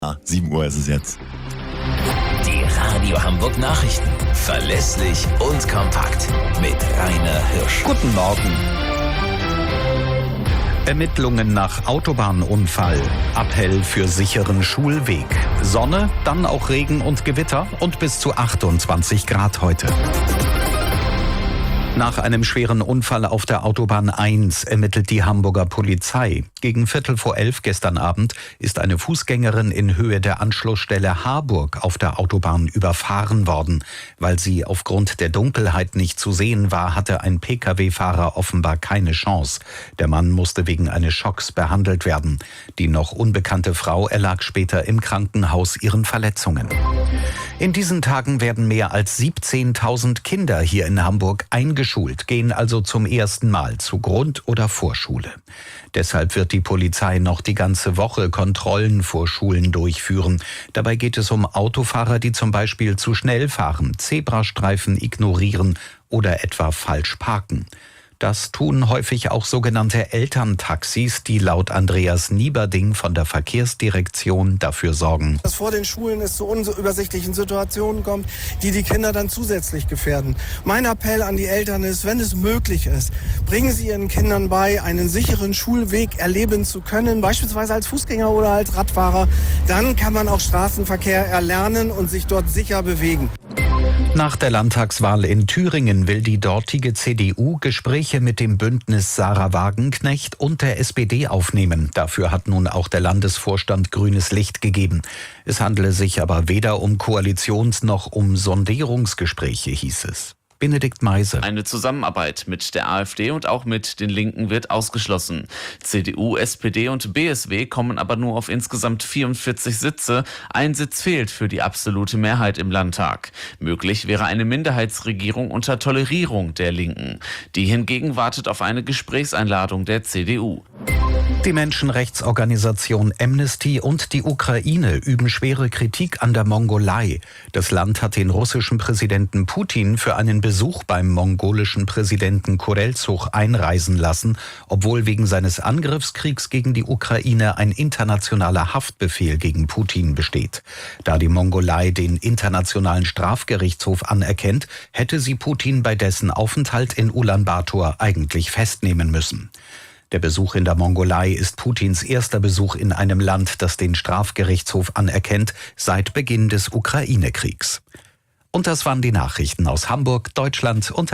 7 Uhr ist es jetzt. Die Radio Hamburg Nachrichten. Verlässlich und kompakt. Mit Rainer Hirsch. Guten Morgen. Ermittlungen nach Autobahnunfall. Appell für sicheren Schulweg. Sonne, dann auch Regen und Gewitter und bis zu 28 Grad heute. Nach einem schweren Unfall auf der Autobahn 1 ermittelt die Hamburger Polizei. Gegen 11:15 gestern Abend ist eine Fußgängerin in Höhe der Anschlussstelle Harburg auf der Autobahn überfahren worden. Weil sie aufgrund der Dunkelheit nicht zu sehen war, hatte ein Pkw-Fahrer offenbar keine Chance. Der Mann musste wegen eines Schocks behandelt werden. Die noch unbekannte Frau erlag später im Krankenhaus ihren Verletzungen. In diesen Tagen werden mehr als 17.000 Kinder hier in Hamburg eingeschult, gehen also zum ersten Mal zu Grund- oder Vorschule. Deshalb wird die Polizei noch die ganze Woche Kontrollen vor Schulen durchführen. Dabei geht es um Autofahrer, die zum Beispiel zu schnell fahren, Zebrastreifen ignorieren oder etwa falsch parken. Das tun häufig auch sogenannte Elterntaxis, die laut Andreas Nieberding von der Verkehrsdirektion dafür sorgen, dass vor den Schulen es zu unübersichtlichen Situationen kommt, die Kinder dann zusätzlich gefährden. Mein Appell an die Eltern ist, wenn es möglich ist, bringen Sie Ihren Kindern bei, einen sicheren Schulweg erleben zu können, beispielsweise als Fußgänger oder als Radfahrer. Dann kann man auch Straßenverkehr erlernen und sich dort sicher bewegen. Nach der Landtagswahl in Thüringen will die dortige CDU Gespräche mit dem Bündnis Sarah Wagenknecht und der SPD aufnehmen. Dafür hat nun auch der Landesvorstand grünes Licht gegeben. Es handele sich aber weder um Koalitions- noch um Sondierungsgespräche, hieß es. Benedikt Meise. Eine Zusammenarbeit mit der AfD und auch mit den Linken wird ausgeschlossen. CDU, SPD und BSW kommen aber nur auf insgesamt 44 Sitze. Ein Sitz fehlt für die absolute Mehrheit im Landtag. Möglich wäre eine Minderheitsregierung unter Tolerierung der Linken. Die hingegen wartet auf eine Gesprächseinladung der CDU. Die Menschenrechtsorganisation Amnesty und die Ukraine üben schwere Kritik an der Mongolei. Das Land hat den russischen Präsidenten Putin für einen Besuch beim mongolischen Präsidenten Kurelzug einreisen lassen, obwohl wegen seines Angriffskriegs gegen die Ukraine ein internationaler Haftbefehl gegen Putin besteht. Da die Mongolei den Internationalen Strafgerichtshof anerkennt, hätte sie Putin bei dessen Aufenthalt in Ulaanbaatar eigentlich festnehmen müssen. Der Besuch in der Mongolei ist Putins erster Besuch in einem Land, das den Strafgerichtshof anerkennt, seit Beginn des Ukraine-Kriegs. Und das waren die Nachrichten aus Hamburg, Deutschland und